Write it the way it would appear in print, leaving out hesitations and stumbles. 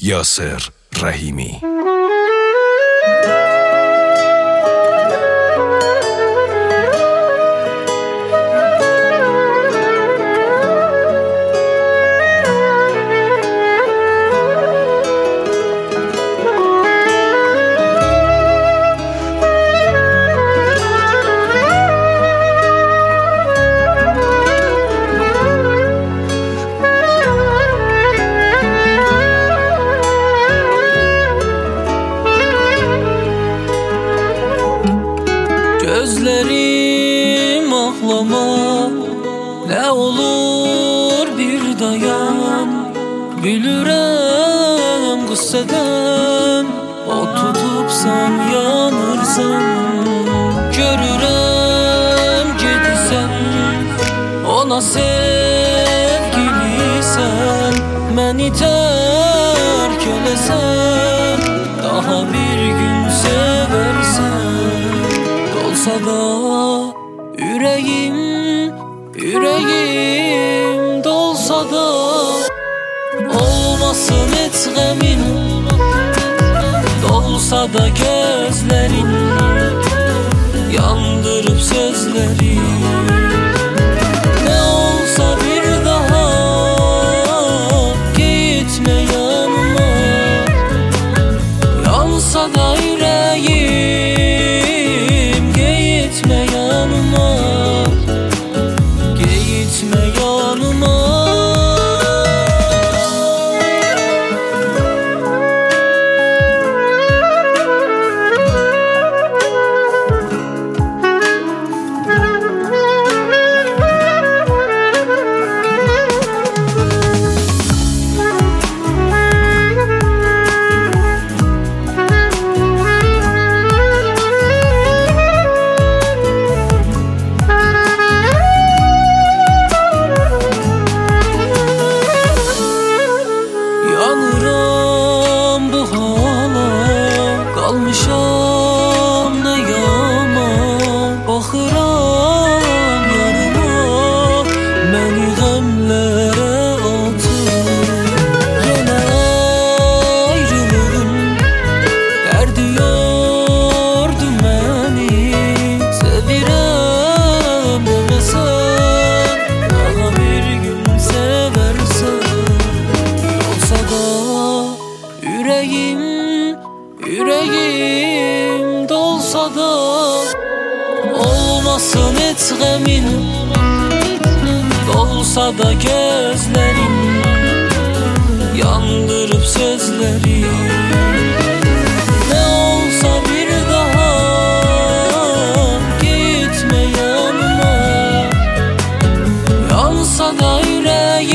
Yasir Rahimi. Gözlerim ağlama, ne olur bir dayan. Gülürəm qüssədən, o tutup sen yanırsan. Görürəm gedirsən, ona sevgilisən. Məni tərk eləsən, daha bir gün seversən. Dolsa da yüreğim dolsa da, olmasın heç qəmin. Dolsa da gözlerin, yandırıp sözleri. Ne olsa bir daha gitme yanıma. Yansa da yüreğim, gitme yanıma. Gitme yanıma. Yanıram bu hala, kalmışam ne yama. Baxıram yarıma, məni qəmlərə atır. Yenə ayrılığın dərdi yordu məni. Sevirəm deməsən, daha bir gün seversən. Yüreğim dolsa da, olmasın heç qəmin. Dolsa da gözlerin, yandırıp sözleri. Ne olsa bir daha gitme yanıma. Yansa da yüreğim,